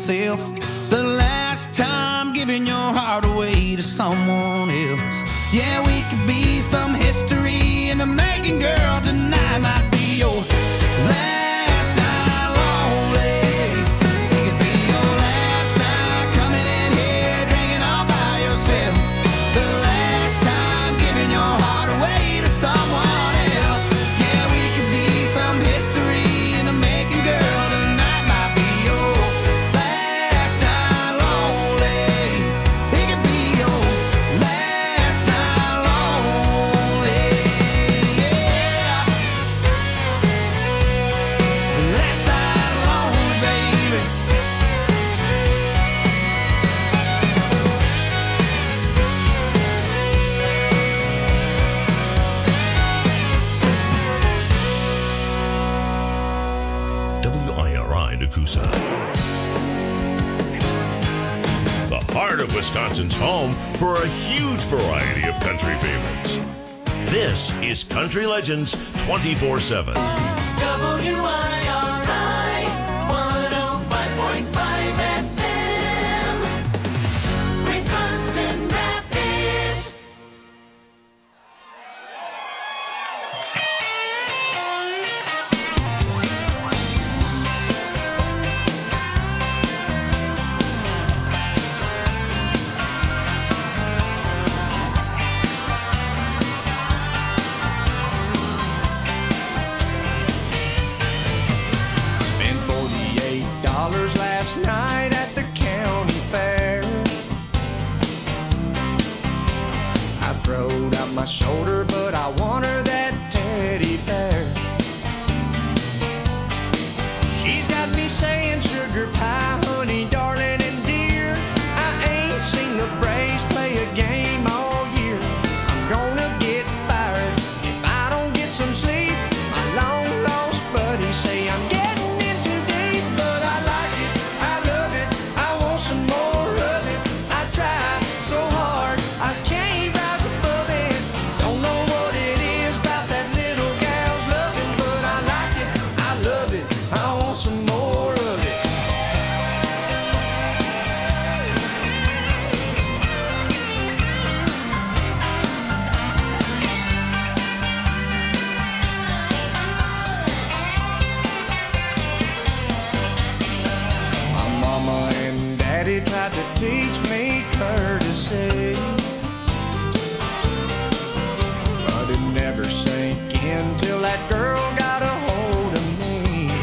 yourself the last time giving your heart away to someone else. Yeah, we could be some history in the making, girl. Tonight might be your last night lonely. It could be your last night coming in here drinking all by yourself. The last time giving your heart away to someone else. Yeah, we could be some history in the making, girl. Tonight might be your last night lonely. It could be your last night lonely. Yeah. Last night lonely, baby. WIRI Nakusa. The heart of Wisconsin's home for a huge variety of country favorites. This is Country Legends 24/7. WIRI 105.5 FM, Wisconsin Rapids. Spent $48 last night at the county fair. I throwed out my shoulder, but I want her that teddy bear. She's got me saying sugar pie, honey, darling, and dear. I ain't seen the Braves play a game all year. I'm gonna get fired if I don't get some sleep. My long lost buddies say I'm getting in too deep, but I like it, I love it, I want some more of it. I try so hard, I can't rise above it. Don't know what it is about that little gal's loving, but I like it, I love it, I want some more of it. My mama and daddy tried to teach me courtesy, but it never sank in till that girl got a hold of me.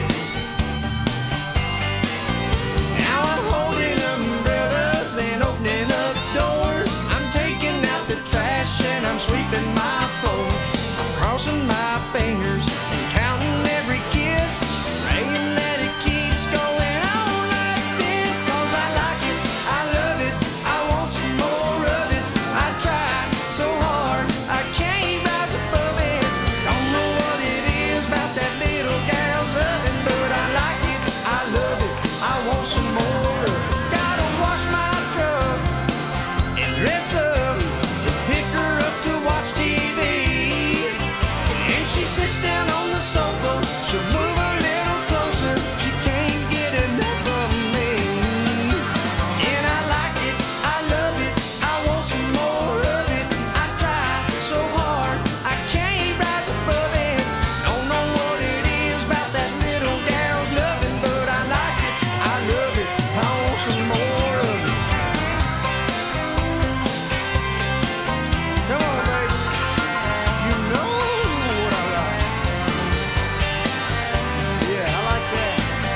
Now I'm holding umbrellas and opening up doors. I'm taking out the trash and I'm sweeping my floor. I'm crossing my fingers and counting every kiss, praying that it keeps going on like this. 'Cause I like it, I love it, I want some more of it. I try so hard, I can't rise above it. Don't know what it is about that little gal's loving, but I like it, I love it, I want some more of it. Gotta wash my truck and dress up to pick her up to watch TV. And she sits down on the sofa, she'll move a little closer, she can't get enough of me. And I like it, I love it, I want some more of it. I try so hard, I can't rise above it. Don't know what it is about that little gal's loving, but I like it, I love it, I want some more of it. Come on, baby, you know what I like. Yeah, I like that.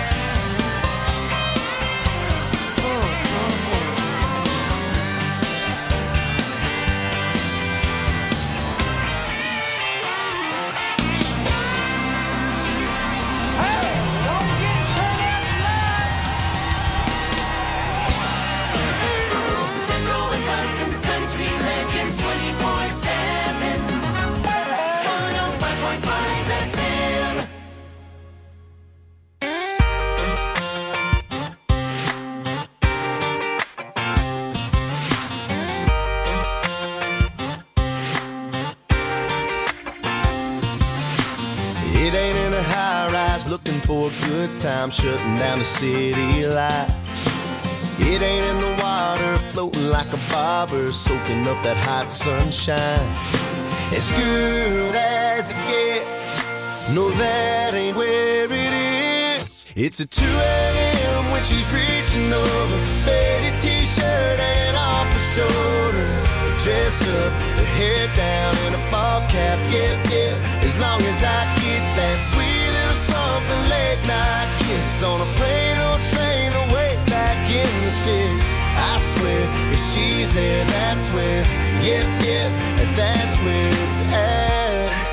Hey, don't get turned out nuts. Central Wisconsin's Country Legends 24/7, 105.5 FM. It ain't in a high rise looking for a good time, shutting down the city lights. It ain't in the water, floating like a bobber, soaking up that hot sunshine. As good as it gets, no, that ain't where it is. It's a 2 a.m. when she's reaching over, faded t-shirt and off her shoulder, dress up, her hair down in a ball cap, yeah, yeah. As long as I get that sweet little something late night kiss on a plane or train away back in the sticks. I swear, if she's there, that's where, yeah, yeah, that's where it's at.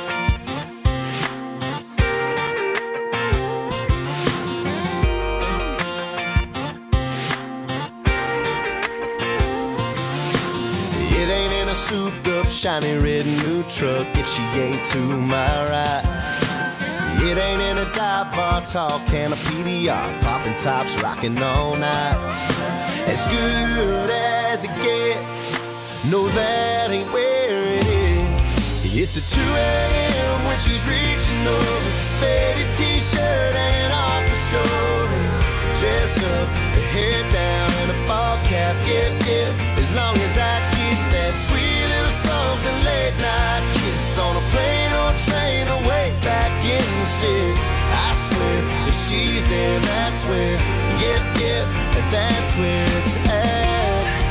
It ain't in a souped up, shiny red new truck if she ain't to my right. It ain't in a dive bar, tall can of PDR, popping tops, rocking all night. As good as it gets, no, that ain't where it is. It's a 2 a.m. when she's reaching over, faded t-shirt and off her shoulder, dress up, her hair down in a ball cap, yeah, yeah. As long as I get that sweet little something late night kiss on a plane or train away back in the sticks. I swear, if she's there, that's where, yeah, yeah, that's where it's at.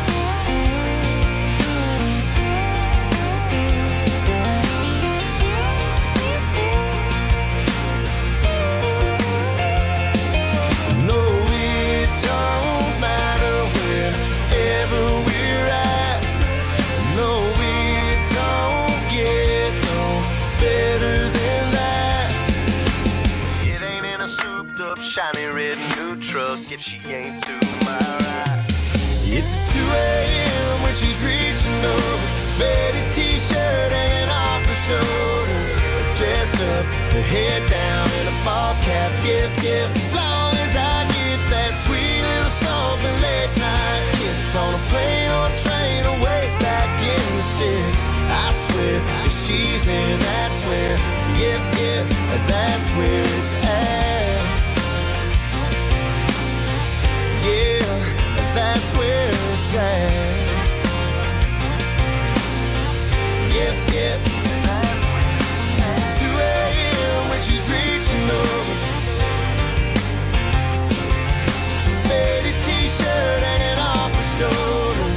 No, it don't matter wherever we're at. No, it don't get no better than that. It ain't in a souped up, shiny red new truck if she ain't to my right. It's a 2 a.m. when she's reaching over, faded t-shirt and off her shoulder, dressed up, her hair down in a ball cap, yep, yep. As long as I get that sweet little something late night kiss on a plane or train away back in the sticks. I swear, if she's there, that's where, yep, yep, that's where it's at. Yeah, that's where it's at. Yep, yep. 2 a.m. when she's reaching over, faded t-shirt hanging off her shoulder,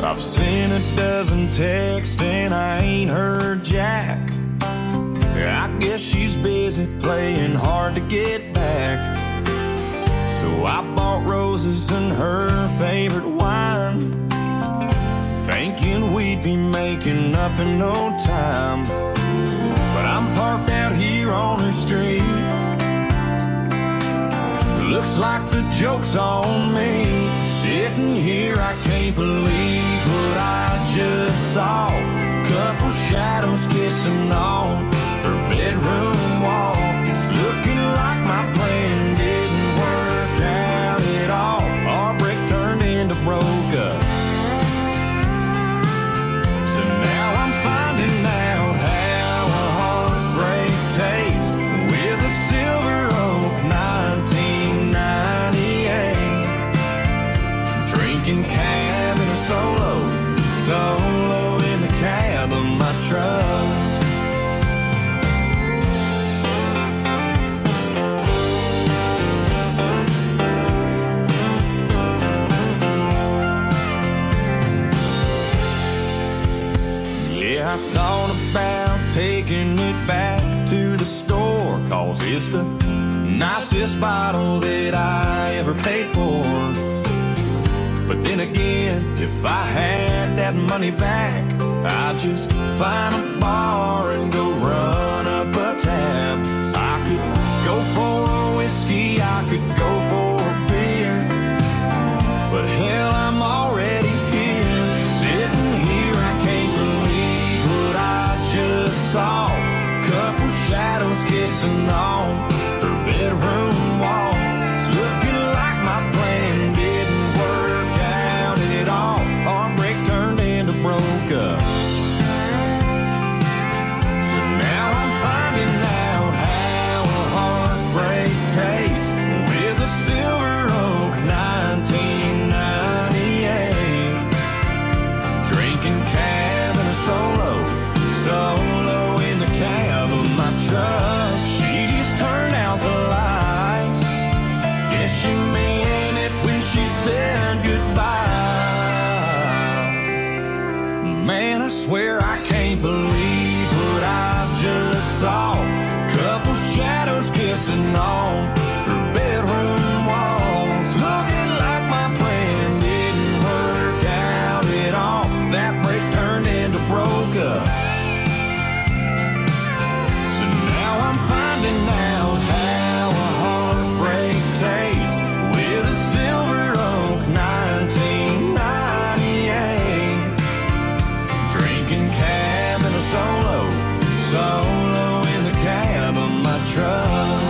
I've sent a dozen texts and I ain't heard jack. I guess she's busy playing hard to get back. So I bought roses and her favorite wine, thinking we'd be making up in no time. But I'm parked out here on her street. Looks like the joke's on me. Sitting here, I can't believe what I just saw. Couple shadows kissing on her bedroom wall. It's looking like my plan didn't work out at all. Our break turned into broke up. So now I'm finding out how a heartbreak tastes with a Silver Oak 1998. Drinking cab in a solo in the cab of my truck. I thought about taking it back to the store, 'cause it's the nicest bottle that I ever paid for. But then again, if I had that money back, I'd just find a bar and go run up a tab. I could go for a whiskey, I could go for a beer, but hell, I'm already here. Sitting here, I can't believe what I just saw. Couple shadows kissing on her bedroom wall. It's looking like my plan didn't work out at all. Our break turned into broke up. So now I'm finding out how a heartbreak tastes with a Silver Oak 1998. Drinking cab and a solo in the cab of my truck. She just turned out the lights. Guess she meant it when she said goodbye. Man, I swear I can't believe what I just saw. Couple shadows kissing on her bedroom walls. Looking like my plan didn't work out at all. That break turned into broke up. So now I'm finding out how a heartbreak tastes with a Silver Oak 1998. Drinking cab and a solo in the cab of my truck.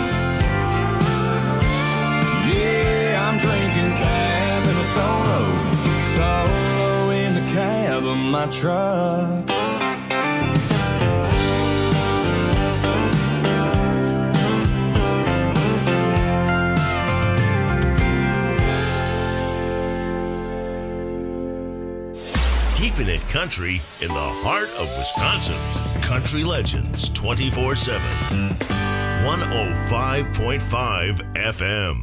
Yeah, I'm drinking cab and a solo in the cab of my truck. Keeping it country in the heart of Wisconsin. Country Legends 24/7. 105.5 FM.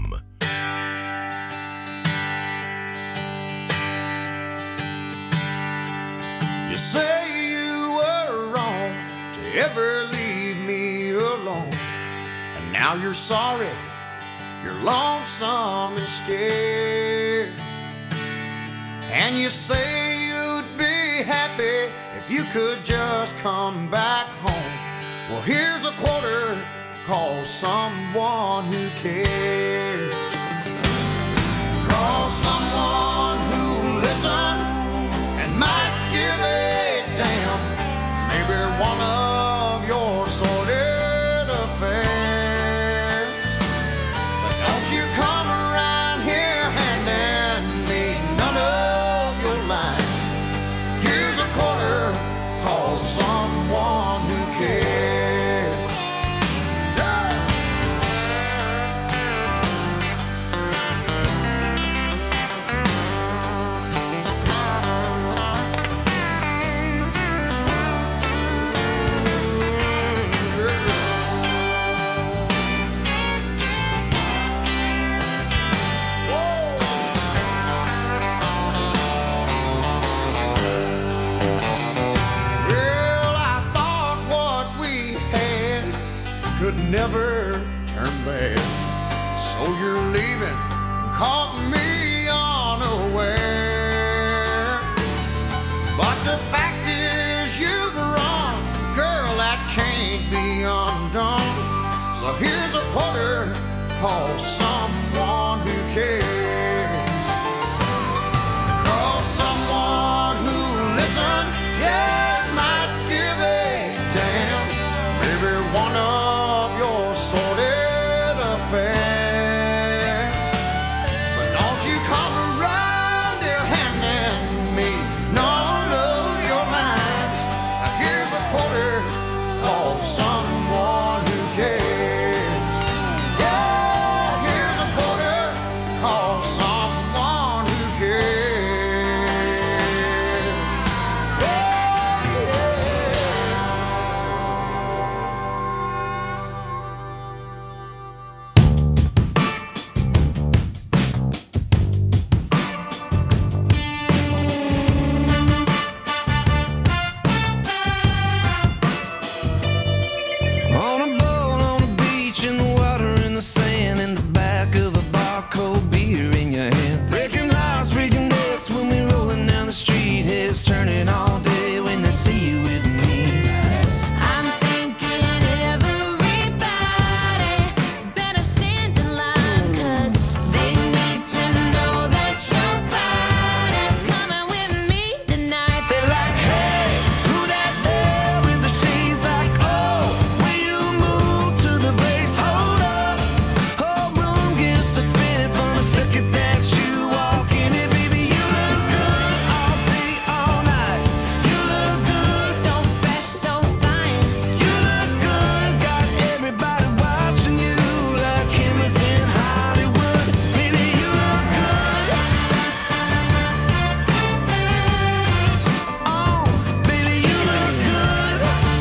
You say you were wrong to ever leave me alone, and now you're sorry, you're lonesome and scared. And you say you'd be happy if you could just come back home. Well, here's a quarter, call someone who cares. Call someone who'll listen and might give a damn. Maybe one of your sordid affairs. But don't you come around here handing me none of your lines. Here's a quarter, call someone who cares. be undone. So here's a quarter, call someone who cares. Call someone who listens, yeah, might give a damn. Maybe one of your sordid affairs. But don't you come around here handing me none of your lines. Now here's a quarter, call someone who cares. Yeah, here's a quarter, call someone who cares. Yeah, yeah. On a boat, on the beach, in the water, in the sand, in the back of a bar, cold beer in your hand. Breaking hearts, breaking necks when we rolling down the street. Heads turning all day when they see you with me. I'm thinking everybody better stand in line, 'cause they need to know that your body's coming with me tonight. They're like, hey, who that there with the shades? Like, oh, will you move to the bass? Hold up, whole room gets to spinning from the second that you walk in it. Baby, you look good all day, all night. You look good, So fresh, so fine. you look good. Got everybody watching you like cameras in Hollywood. Baby, you look good. Oh, baby, you look good.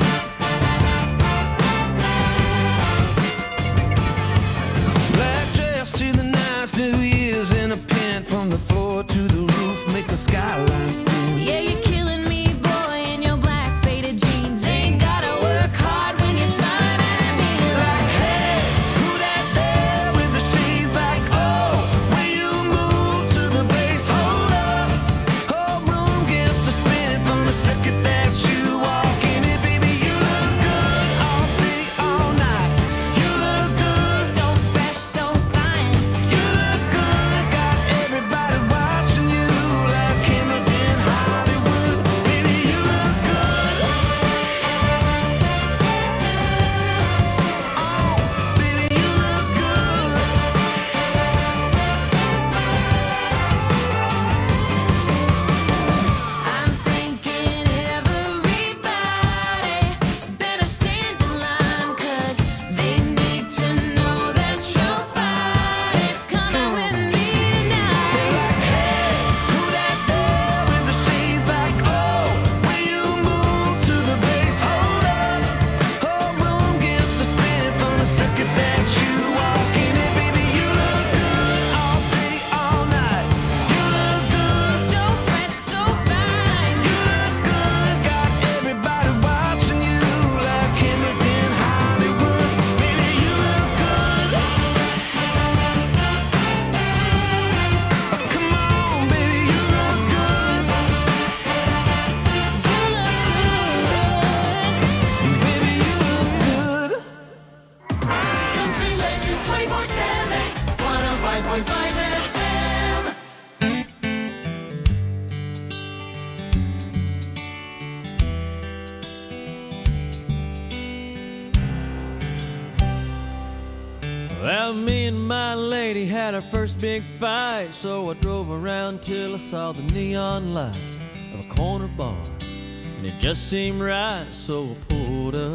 Black dress to the nines, New Year's in a pin. From the floor to the roof, make the skyline spin. Yeah, you're killing me, boy, in your black faded jeans. Ain't gotta work hard when you're smiling at me. Like, hey, who that there with the shades? Like, oh, will you move to the bass? Hold up, whole room gets to spinning from the second that you walk in it. Baby, you look good all day, all night. You look good, So fresh, so fine. you look good. Got everybody watching you like cameras in Hollywood. Baby, you look good. Oh, baby, you look good. I'm thinking everybody better stand in line, 'cause they need to know that your body's coming with me tonight. Who that there with the shades? Like, oh, will you move to the bass? Hold up, whole room gets to spinning from the second that you walk in it. Baby, you look good all day, all night. You look good, So fresh, so fine. you look good. Got everybody watching you like cameras in Hollywood. Baby, you look good. Come on, baby, you look good. You look good. Baby, you look good. Country Legends 24/7, 105.5 FM. Well, me and my lady had our first big fight, so I drove around till I saw the neon lights of a corner bar, and it just seemed right, so I pulled up.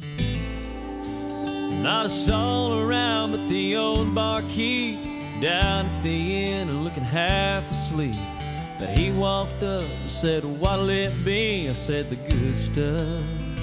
Not a soul around but the old barkeep down at the inn and looking half asleep. But he walked up and said, "What'll it be?" I said, "The good stuff."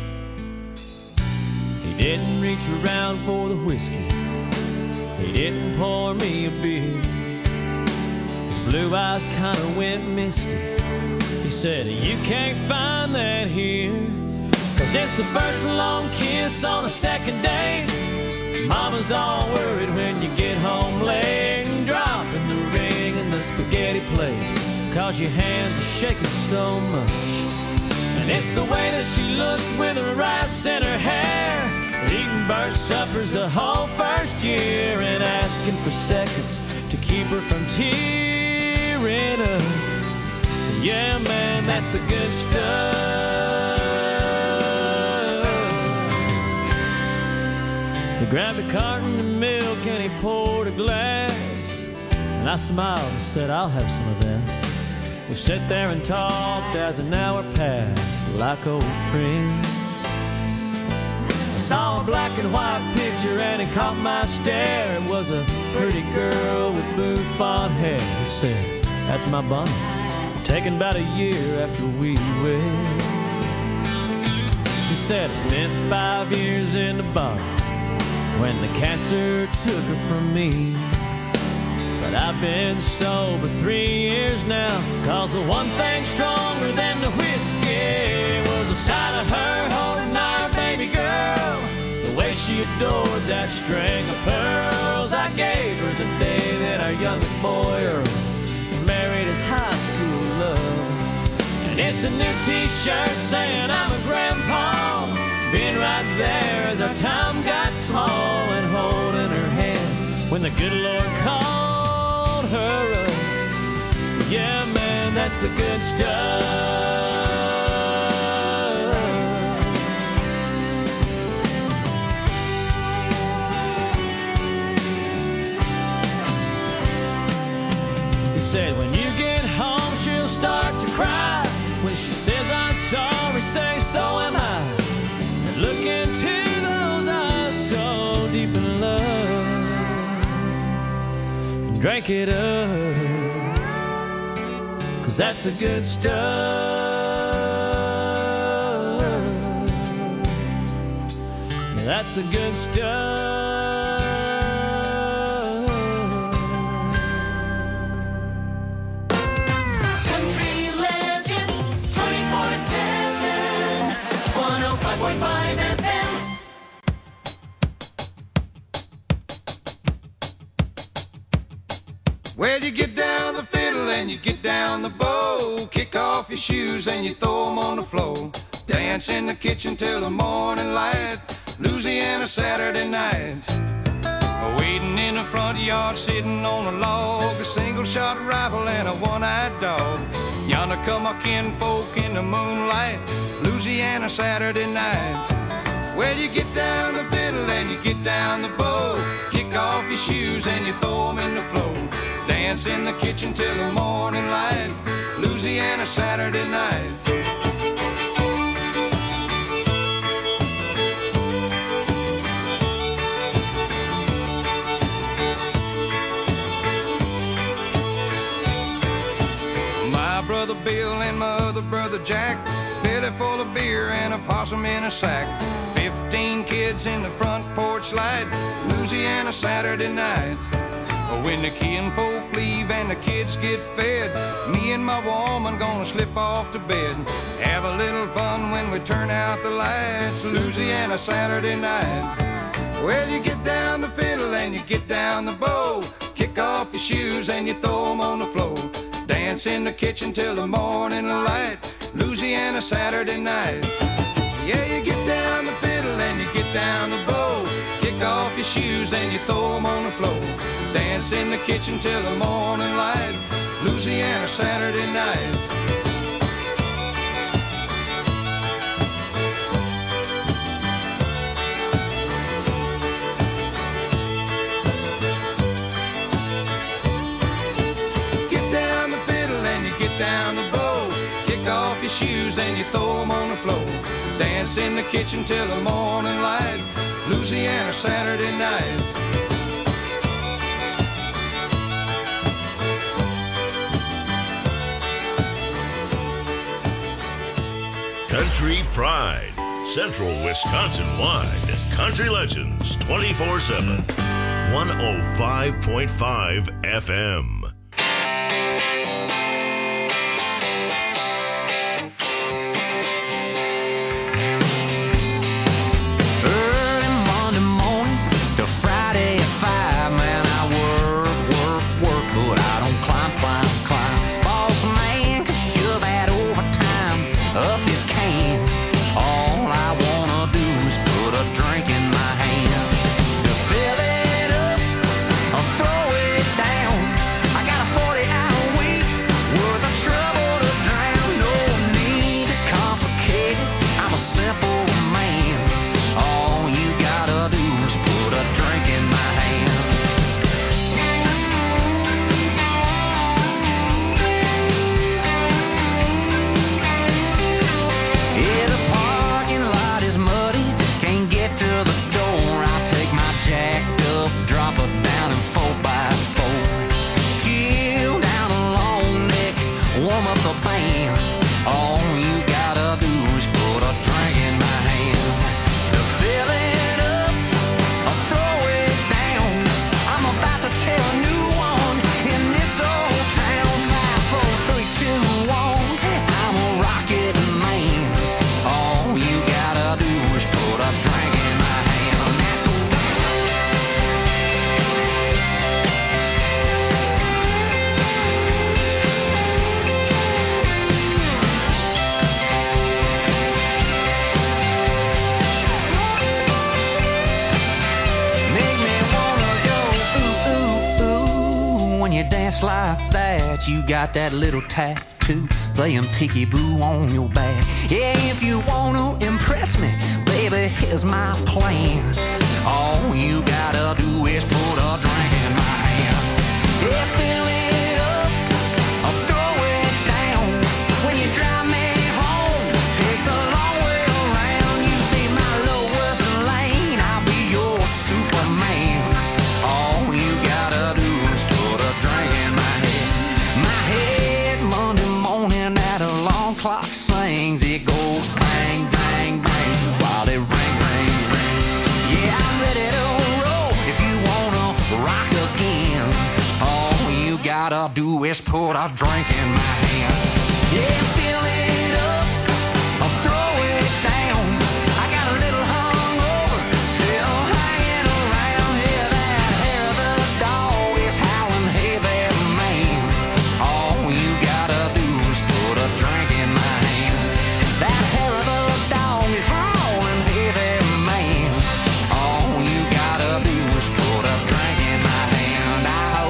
He didn't reach around for the whiskey, he didn't pour me a beer. His blue eyes kinda went misty. He said, "You can't find that here, 'cause it's the first long kiss on a second date. Mama's all worried when you get home late, and dropping the ring in the spaghetti plate, 'cause your hands are shaking so much. And it's the way that she looks with her rice in her hair. eating bird suppers the whole first year and asking for seconds to keep her from tearing up. Yeah, man, that's the good stuff. He grabbed a carton of milk and he poured a glass, and I smiled and said, I'll have some of that. We sat there and talked as an hour passed like old friends. I saw a black and white picture and it caught my stare. It was a pretty girl with bouffant hair. He said, that's my Bonnie, taken about a year after we wed. He said, I spent 5 years in the bottle when the cancer took her from me. But I've been sober 3 years now, 'cause the one thing stronger than the whiskey was the sight of her holding our baby girl, the way she adored that string of pearls I gave her the day that our youngest boy, Earl, married his high school love. And it's a new t-shirt saying I'm a grandpa, being right there as our time got small and holding her hand when the good Lord called her up. Yeah, man, that's the good stuff. He said, when you get home, she'll start to cry. When she says I'm sorry, say so am I. And look into those eyes so deep in love, and drink it up, 'cause that's the good stuff. Yeah, that's the good stuff. Country Legends 24/7, 105.5 FM. Well, you get down the fiddle and you get down the bow, kick off your shoes and you throw them on the floor, dance in the kitchen till the morning light, Louisiana Saturday night. Waiting in the front yard, sitting on a log, a single-shot rifle and a one-eyed dog. Yonder come our kinfolk in the moonlight, Louisiana Saturday night. Well, you get down the fiddle and you get down the bow, kick off your shoes and you throw them in the floor, dance in the kitchen till the morning light, Louisiana Saturday night. My brother Bill and my other brother Jack, belly full of beer and a possum in a sack, 15 kids in the front porch light, Louisiana Saturday night. When the kinfolk leave and the kids get fed, me and my woman gonna slip off to bed, have a little fun when we turn out the lights, Louisiana Saturday night. Well, you get down the fiddle and you get down the bow, kick off your shoes and you throw them on the floor, dance in the kitchen till the morning light, Louisiana Saturday night. Yeah, you get down the fiddle and you get down the bow, kick off your shoes and you throw them on the floor, dance in the kitchen till the morning light, Louisiana Saturday night. Get down the fiddle and you get down the bow, kick off your shoes and you throw them on the floor, dance in the kitchen till the morning light, Louisiana Saturday night. Country Pride, Central Wisconsin-wide. Country Legends 24/7. 105.5 FM. Early Monday morning to Friday at 5, man, I work, but I don't climb. Boss man can shove that overtime up his can. All I wanna do is put a drink in my ass like that, you got that little tattoo playing peekaboo on your back. Yeah, if you wanna impress me, baby, here's my plan. All you gotta do is put a drink in my hand. Yeah, fill it up, I'll throw it down. When you drive me home, take the long way around. You be my lowest lane, I'll be your Superman. All you gotta do is put a drink in my head. My head, Monday morning, that alarm clock sings. It goes bang, bang, bang, while it ring, ring, rings. Yeah, I'm ready to roll if you wanna rock again. All you gotta do is put a drink in my hand. Yeah, fill it up, I'll throw it down. I got a little hungover, still hanging around. Yeah, that hair of the dog is howling, hey there, man. All you gotta do is put a drink in my hand. That hair of the dog is howling, hey there, man. All you gotta do is put a drink in my hand.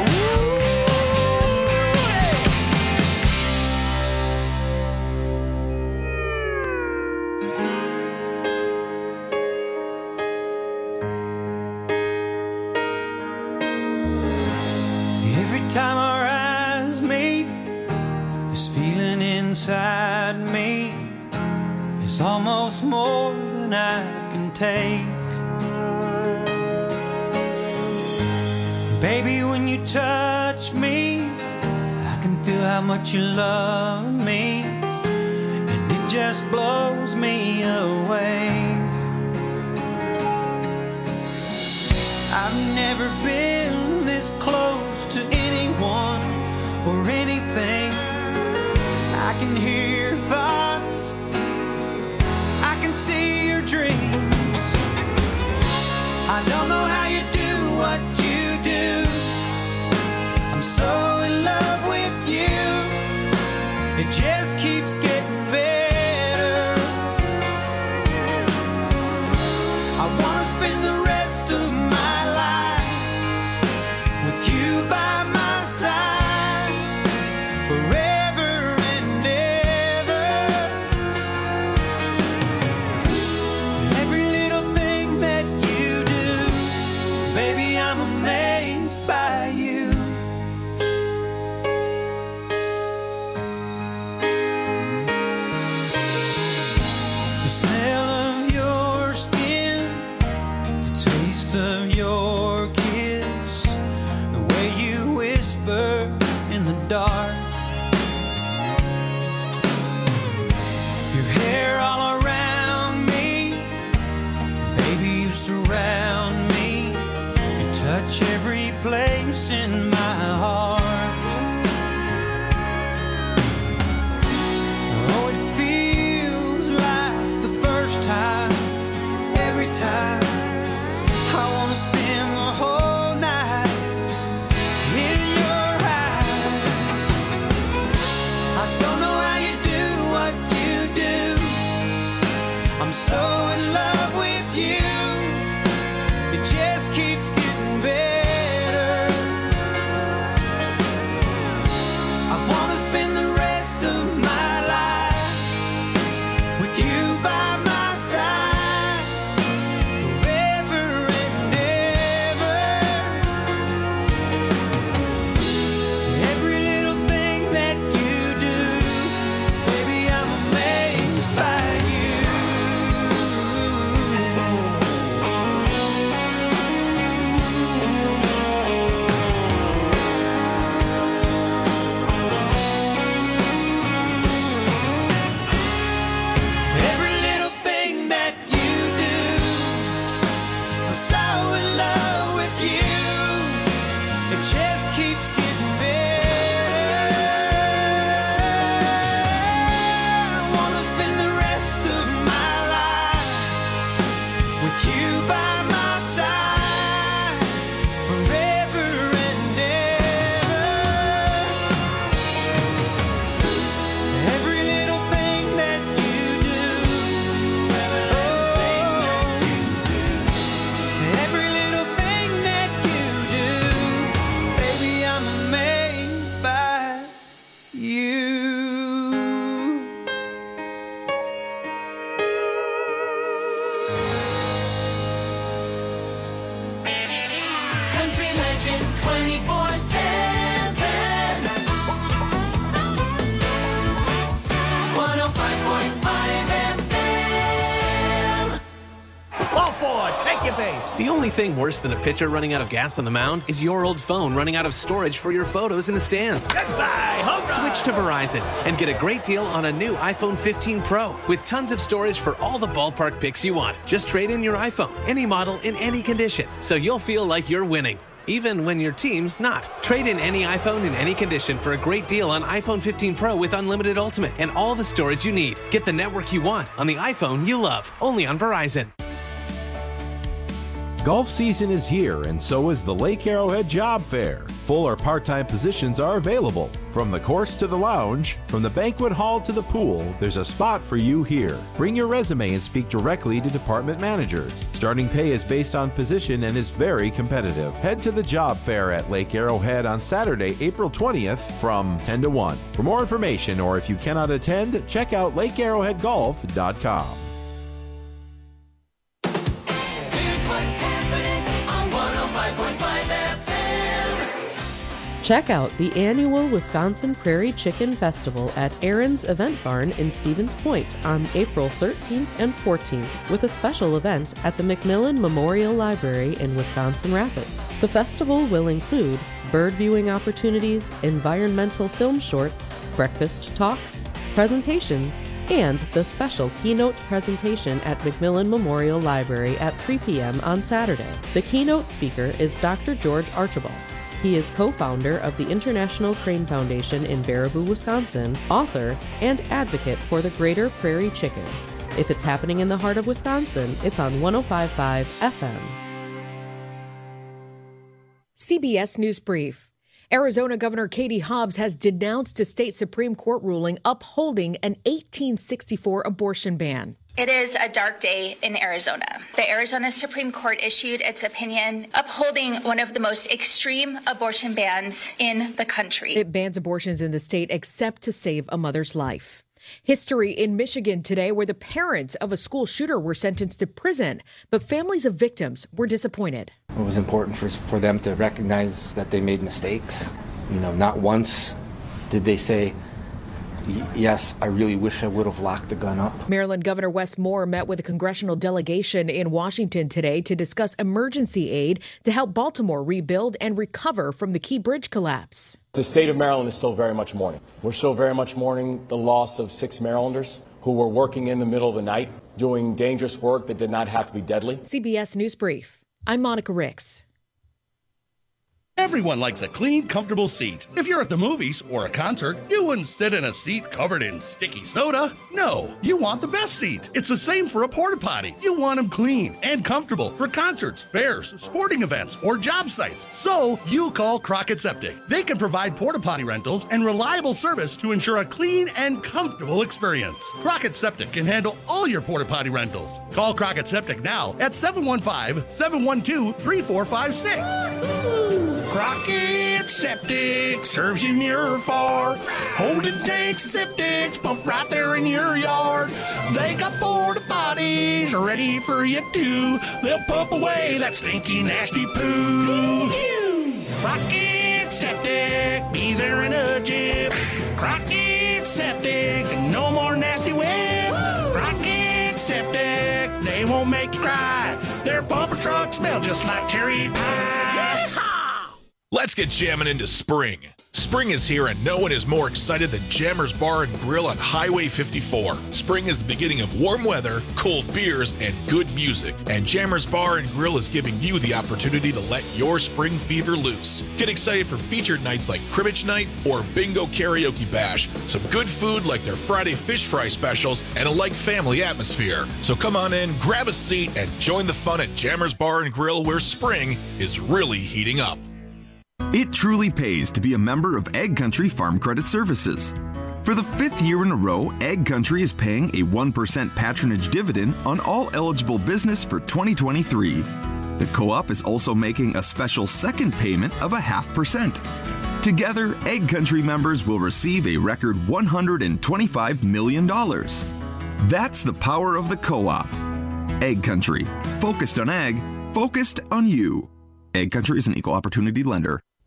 Every time our eyes meet, this feeling inside me is almost more than I can take. Baby, when you touch me, I can feel how much you love me, and it just blows me away. I've never been this close to anyone or anything. I can hear your thoughts, I can see your dreams. I don't know how you do what you do. I'm so in love with you. It just keeps getting better. I wanna spend the rest of my life with you by my side, forever and 24/7. 105.5 FM. Ball forward, take your base. The only thing worse than a pitcher running out of gas on the mound is your old phone running out of storage for your photos in the stands. Goodbye, home run. Switch to Verizon and get a great deal on a new iPhone 15 Pro with tons of storage for all the ballpark pics you want. Just trade in your iPhone, any model, in any condition, so you'll feel like you're winning, even when your team's not. Trade in any iPhone in any condition for a great deal on iPhone 15 Pro with unlimited Ultimate and all the storage you need. Get the network you want on the iPhone you love, only on Verizon. Golf season is here, and so is the Lake Arrowhead Job Fair. Full or part-time positions are available. From the course to the lounge, from the banquet hall to the pool, there's a spot for you here. Bring your resume and speak directly to department managers. Starting pay is based on position and is very competitive. Head to the Job Fair at Lake Arrowhead on Saturday, April 20th from 10 to 1. For more information, or if you cannot attend, check out lakearrowheadgolf.com. What's happening on 105.5 FM? Check out the annual Wisconsin Prairie Chicken Festival at Aaron's Event Barn in Stevens Point on April 13th and 14th with a special event at the McMillan Memorial Library in Wisconsin Rapids. The festival will include bird viewing opportunities, environmental film shorts, breakfast talks, presentations, and the special keynote presentation at McMillan Memorial Library at 3 p.m. on Saturday. The keynote speaker is Dr. George Archibald. He is co-founder of the International Crane Foundation in Baraboo, Wisconsin, author, and advocate for the greater prairie chicken. If it's happening in the heart of Wisconsin, it's on 105.5 FM. CBS News Brief. Arizona Governor Katie Hobbs has denounced a state Supreme Court ruling upholding an 1864 abortion ban. It is a dark day in Arizona. The Arizona Supreme Court issued its opinion upholding one of the most extreme abortion bans in the country. It bans abortions in the state except to save a mother's life. History in Michigan today, where the parents of a school shooter were sentenced to prison, but families of victims were disappointed. It was important for them to recognize that they made mistakes. Not once did they say, yes, I really wish I would have locked the gun up. Maryland Governor Wes Moore met with a congressional delegation in Washington today to discuss emergency aid to help Baltimore rebuild and recover from the Key Bridge collapse. The state of Maryland is still very much mourning. We're still very much mourning the loss of 6 Marylanders who were working in the middle of the night, doing dangerous work that did not have to be deadly. CBS News Brief. I'm Monica Ricks. Everyone likes a clean, comfortable seat. If you're at the movies or a concert, you wouldn't sit in a seat covered in sticky soda. No, you want the best seat. It's the same for a porta potty. You want them clean and comfortable for concerts, fairs, sporting events, or job sites. So you call Crockett Septic. They can provide porta potty rentals and reliable service to ensure a clean and comfortable experience. Crockett Septic can handle all your porta potty rentals. Call Crockett Septic now at 715-712-3456. Crockett Septic serves you near or far. Holding tanks and septics pump right there in your yard. They got porta potties ready for you too. They'll pump away that stinky, nasty poo. Crockett Septic, be there in a jiff. Crockett Septic, no more nasty whip. Crockett Septic, they won't make you cry. Their bumper trucks smell just like cherry pie. Let's get jamming into spring. Spring is here and no one is more excited than Jammers Bar and Grill on Highway 54. Spring is the beginning of warm weather, cold beers, and good music. And Jammers Bar and Grill is giving you the opportunity to let your spring fever loose. Get excited for featured nights like Cribbage Night or Bingo Karaoke Bash. Some good food like their Friday fish fry specials and a like-family atmosphere. So come on in, grab a seat, and join the fun at Jammers Bar and Grill, where spring is really heating up. It truly pays to be a member of Ag Country Farm Credit Services. For the 5th year in a row, Ag Country is paying a 1% patronage dividend on all eligible business for 2023. The co-op is also making a special second payment of 0.5%. Together, Ag Country members will receive a record $125 million. That's the power of the co-op. Ag Country, focused on ag, focused on you. Ag Country is an equal opportunity lender.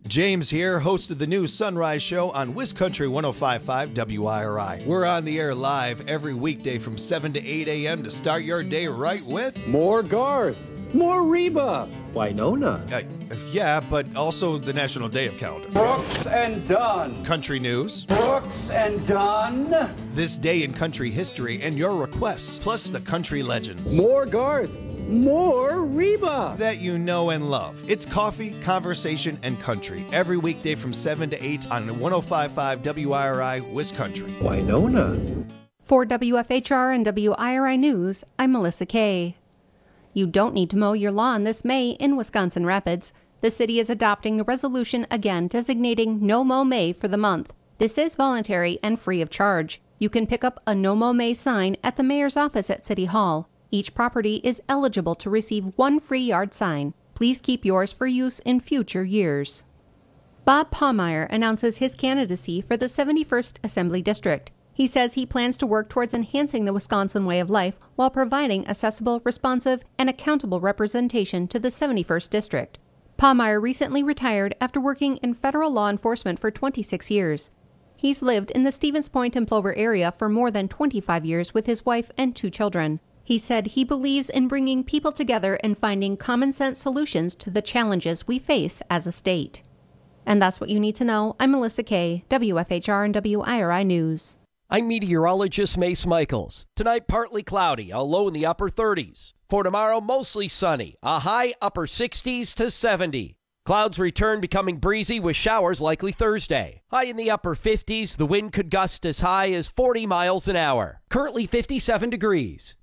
James here, host of the new Sunrise Show on WisCountry 105.5 WIRI. We're on the air live every weekday from 7 to 8 a.m. to start your day right with... More Garth, more Reba, Winona. Yeah, but also the National Day of Calendar. Brooks and Dunn. Country news. Brooks and Dunn. This day in country history and your requests, plus the country legends. More Garth. More Reba that you know and love. It's coffee, conversation, and country every weekday from 7 to 8 on 105.5 WIRI WisCountry. Winona. For WFHR and WIRI News, I'm Melissa Kay. You don't need to mow your lawn this May in Wisconsin Rapids. The city is adopting a resolution again designating No Mow May for the month. This is voluntary and free of charge. You can pick up a No Mow May sign at the mayor's office at City Hall. Each property is eligible to receive one free yard sign. Please keep yours for use in future years. Bob Pawmeyer announces his candidacy for the 71st Assembly District. He says he plans to work towards enhancing the Wisconsin way of life while providing accessible, responsive, and accountable representation to the 71st District. Pawmeyer recently retired after working in federal law enforcement for 26 years. He's lived in the Stevens Point and Plover area for more than 25 years with his wife and 2 children. He said he believes in bringing people together and finding common-sense solutions to the challenges we face as a state. And that's what you need to know. I'm Melissa Kay, WFHR and WIRI News. I'm meteorologist Mace Michaels. Tonight, partly cloudy, a low in the upper 30s. For tomorrow, mostly sunny, a high upper 60s to 70. Clouds return, becoming breezy with showers likely Thursday. High in the upper 50s, the wind could gust as high as 40 miles an hour. Currently 57 degrees.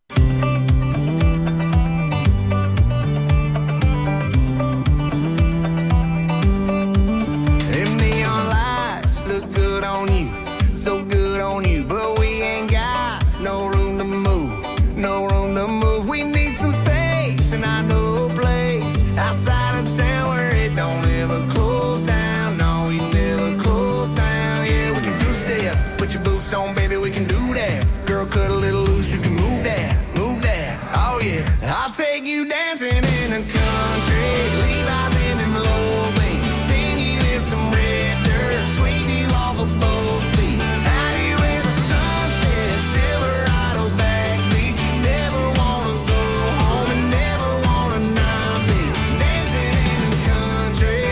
Them neon lights look good on you, so good on you, but we ain't got no room to move, no room to move. We need some space, and I know a place outside of town where it don't ever close down. No, we never close down. Yeah, we can two-step, put your boots on, baby, we can do that. Girl, cut a little loose, you can move that, move that. Oh yeah, I'll take you dancing in the country, Levi's in them low beams, spin you in some red dirt, sweep you off of both feet. Out here where the sun sets, Silverado back beach. You never wanna go home and never wanna not be dancing in the country,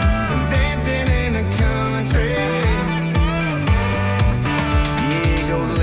dancing in the country. Yeah, it goes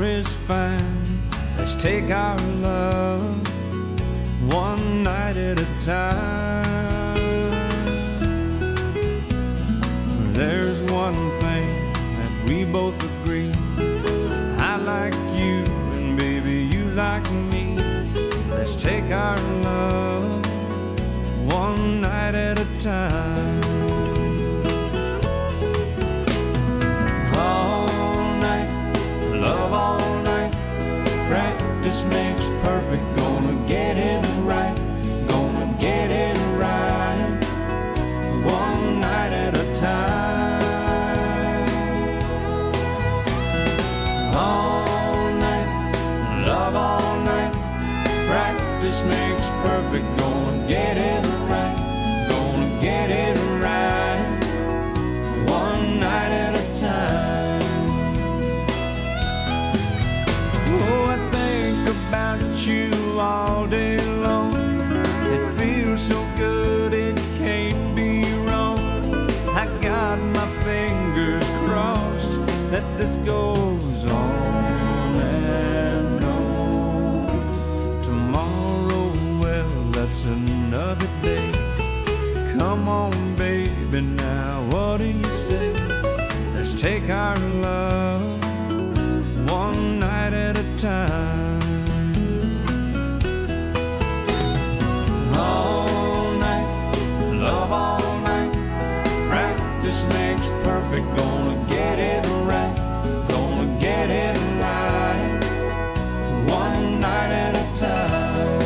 is fine. Let's take our love one night at a time. There's one thing that we both agree. I like you and baby you like me. Let's take our love one night at a time. All night, love all night. Practice makes perfect. Gonna get it right. Gonna get it right. One night at a time. All night, love all night. Practice makes perfect. Gonna get it right. Gonna get it right. One night at a time. Oh, I think about you all day long. It feels so good, it can't be wrong. I got my fingers crossed that this goes on and on. Tomorrow, well, that's another day. Come on, baby, now what do you say? Let's take our love one night at a time. All night, love all night. Practice makes perfect. Gonna get it right. Gonna get it right. One night at a time.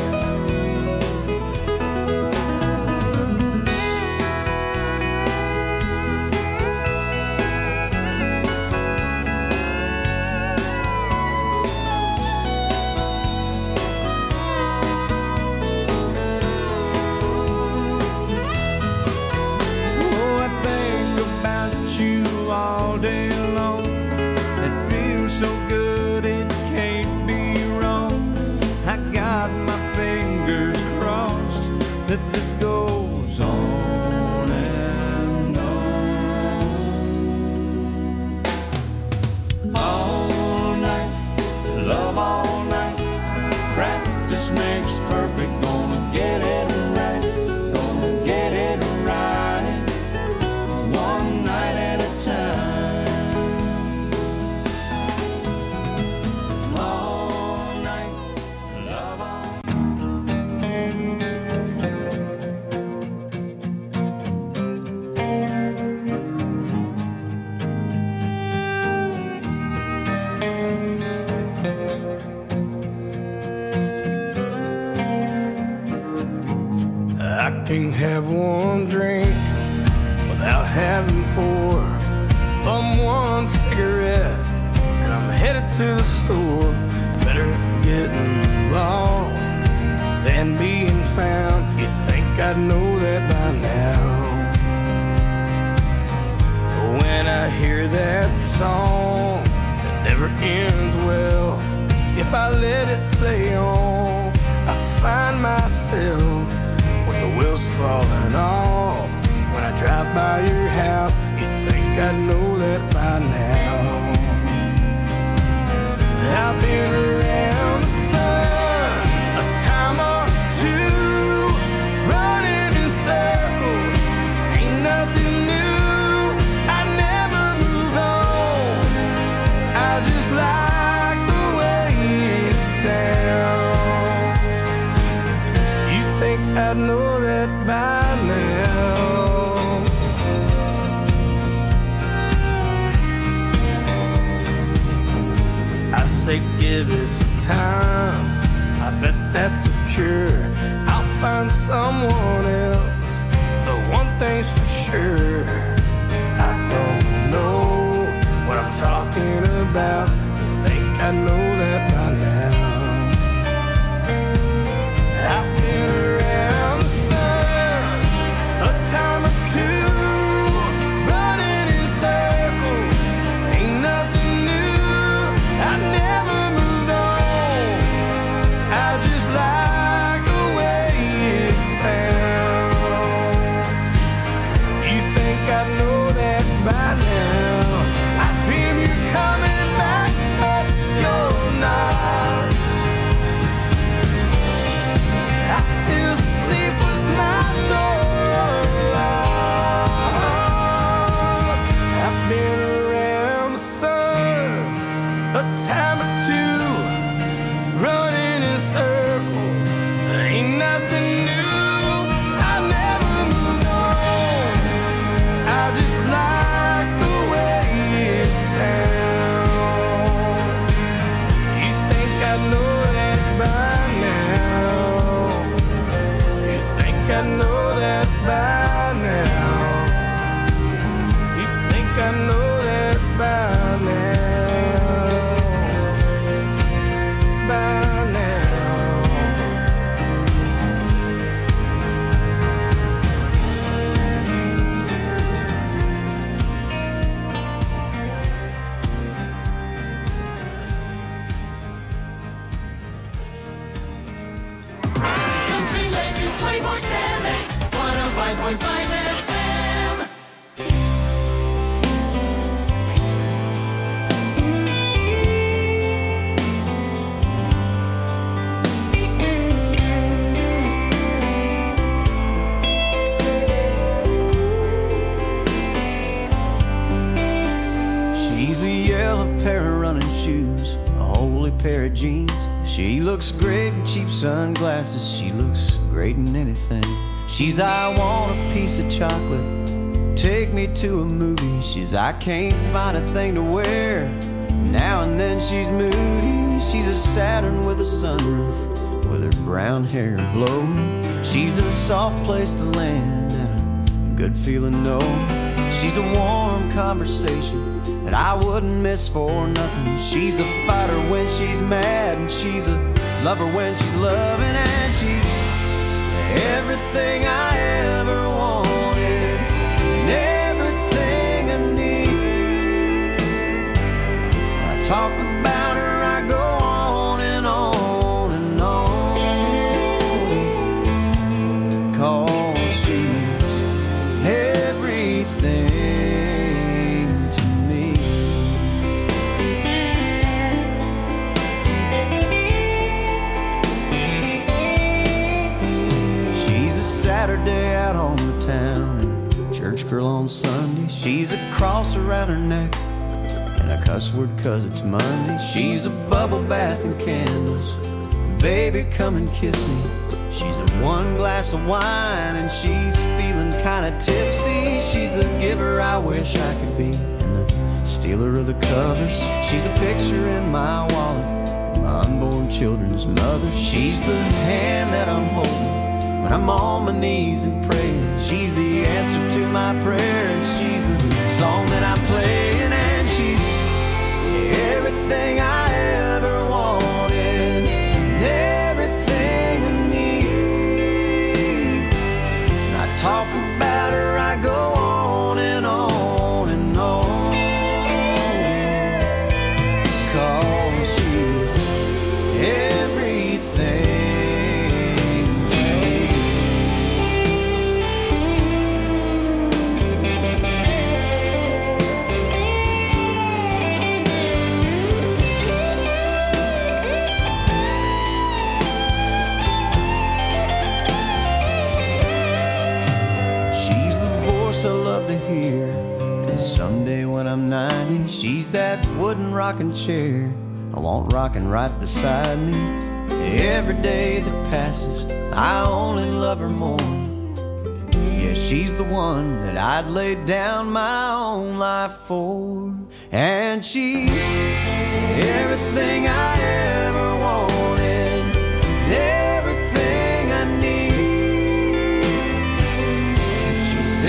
All day long, it feels so good, it can't be wrong. I got my fingers crossed that this goes on and on. All night, love all night. Practice makes perfect. Gonna get it right. Gonna get it right. One night at a time. All night, love all. I can't have one drink without having four. I'm one cigarette and I'm headed to the store. Better getting lost than being found. You'd think I'd know that by now. When I hear that song, it never ends well. If I let it play on, I find myself with the wheels falling off. When I drive by your house, you'd think I know that by now. I've been around the sun a time or two, running in circles, ain't nothing new. I never move on, I just like the way it sounds. You think I'd know that by now? I say give it some time, I bet that's secure. I'll find someone else, but one thing's for sure, I don't know what I'm talking about. You think I know that by now? I've been around the sun a time or two, running in circles, ain't nothing new. I never moved on, I just like the way it sounds. You think I know that by now? I dream you're coming back, but you're time or two, running in circles, ain't nothing new. I never moved on, I just like the way it sounds. You think I know that by now? You think I know that by now? You think I know that by now? Country Legends 24/7, 105.5 FM. She's a yellow pair of running shoes, a holy pair of jeans. She looks great in cheap sunglasses. She looks great in anything. She's I want a piece of chocolate, take me to a movie. She's I can't find a thing to wear. Now and then she's moody. She's a Saturn with a sunroof, with her brown hair blowing. She's a soft place to land and a good feeling no. She's a warm conversation that I wouldn't miss for nothing. She's a fighter when she's mad, and she's a lover when she's loving, and she's everything I ever wanted and everything I need. When I talk about her, I go on and on and on, 'cause she's everything to me. She's a Saturday out on the town and a church girl on Sunday. She's a cross around her neck and a cuss word 'cause it's Monday. She's a bubble bath and candles, baby come and kiss me. She's a one glass of wine and she's feeling kinda tipsy. She's the giver I wish I could be and the stealer of the covers. She's a picture in my wallet, my unborn children's mother. She's the hand that I'm holding when I'm on my knees and praying. She's the answer to my prayer, and she's the song that I'm playing, and she's everything I ever wanted and everything I need. When I talk about her, I go on and on and on, 'cause she's everything to me. She's the voice I love to hear, and someday when I'm 90, she's that wooden rocking chair I want rocking right beside me. Every day that passes, I only love her more. Yeah, she's the one that I'd lay down my own life for, and she's everything I ever wanted, everything I need. She's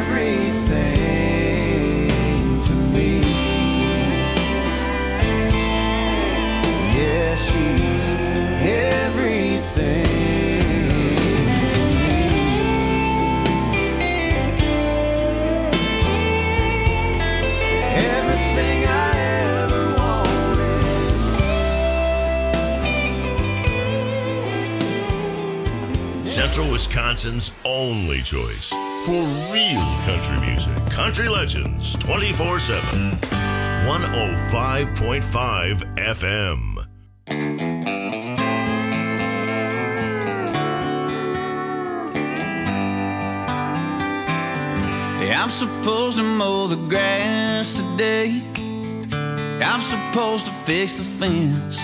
everything to me. Yeah, she's everything to me. Everything I ever wanted. Central Wisconsin's only choice for real country music. Country Legends 24/7. 105.5 FM. I'm supposed to mow the grass today. I'm supposed to fix the fence,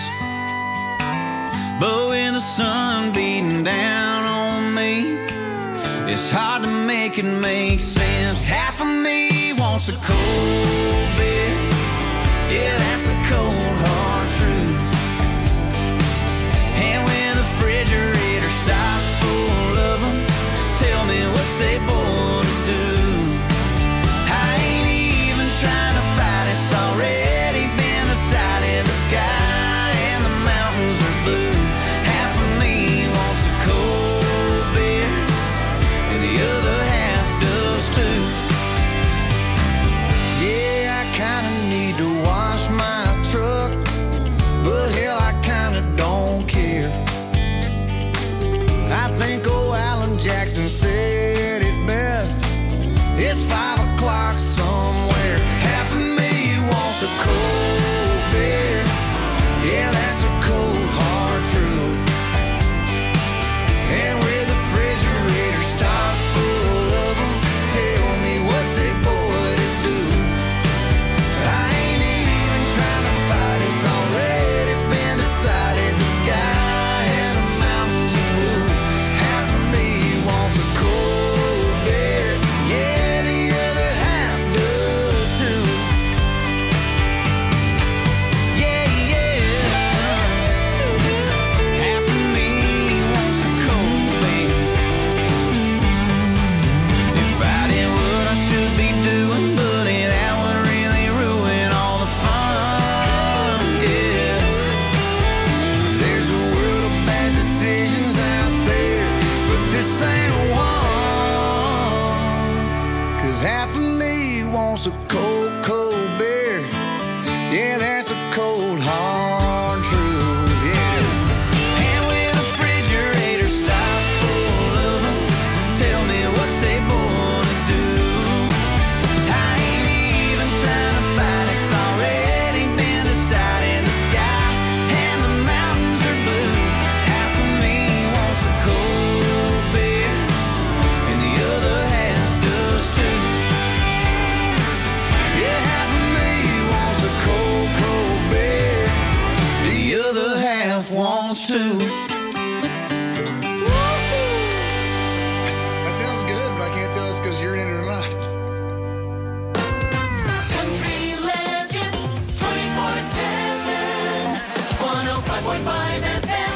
but when the sun beating down on me, it's hard to make it make sense. Half of me wants a cold beer, yeah, that's a cold hard truth. And when the refrigerator stocked full of them, tell me what's they born to do. I ain't even trying to fight, it's already been decided. The sky and the mountains are blue. Half of me wants a cold beer, and the other half does too. Yeah, I kinda need to wash my truck, but hell, I kinda don't care. I think old Alan Jackson said it best, it's 5 o'clock somewhere. Half of me wants a cold beer, yeah, that's a cold hard truth. And with the refrigerator stocked full of them, tell me what's a boy to do. I ain't even trying to fight, it's already been decided. The sky and the mountains are blue. Half of me wants a cold beer, yeah, the other half does too. Yeah, yeah. Half of me wants a cold beer. If I did what I should be doing, buddy, that would really ruin all the fun. Yeah. There's a world of bad decisions out there, but this ain't one. 'Cause half of me wants a cold, cold beer. Yeah, that's a cold, hard truth. Yes. And with a refrigerator stocked full of them, tell me what's they born to do. I ain't even trying to fight, it's already been decided. The sky and the mountains are blue. Half of me wants a cold beer, and the other half does too. Yeah, half of me wants a cold, cold beer, the other half wants to. That sounds good, but I can't tell us because you're in it or not. Country Legends 24/7, 105.5 FM.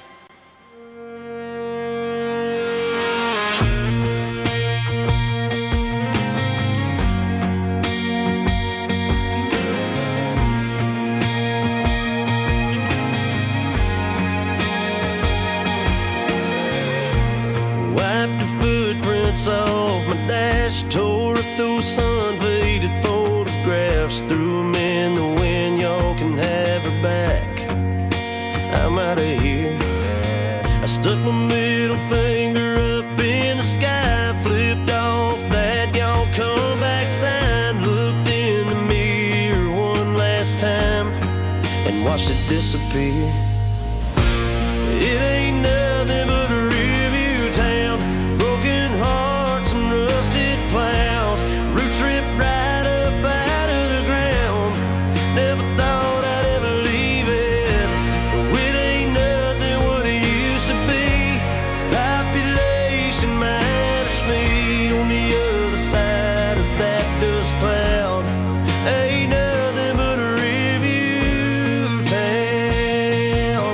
Wiped the footprints off my dash, tore up those sun-faded photographs, threw them in the wind, y'all can have her back. I'm out of here. I stuck my middle finger up in the sky, flipped off that y'all come back sign, looked in the mirror one last time, and watched it disappear. It ain't nothing but a review town, broken hearts and rusted plows, roots ripped right up out of the ground. Never thought I'd ever leave it, but it ain't nothing what it used to be. Population minus me on the other side of that dust cloud. Ain't nothing but a review town.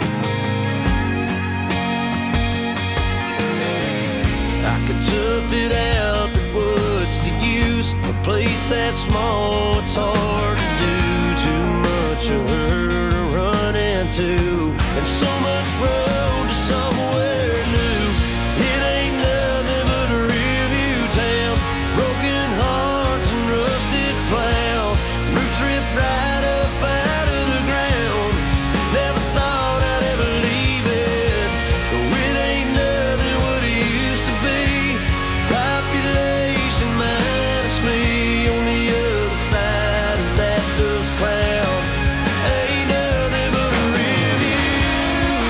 I could tough it out, but what's the use? A place that small, it's hard to do. Too much of her to run into, and so much road to somewhere new. It ain't nothing but a review town, broken hearts and rusted plows, roots ripped right up out of the ground. Never thought I'd ever leave it, but it ain't nothing what it used to be. Population minus me on the other side of that dust cloud. Ain't nothing but a review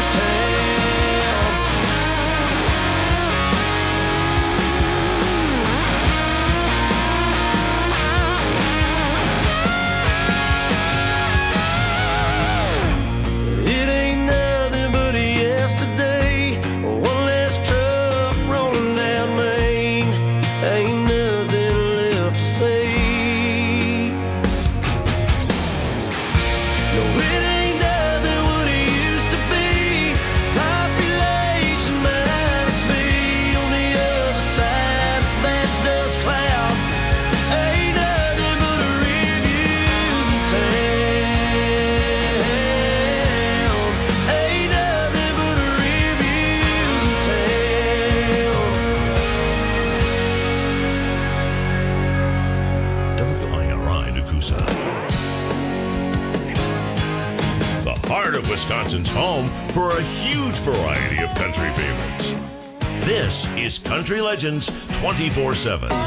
Wisconsin's home for a huge variety of country favorites. This is Country Legends 24/7.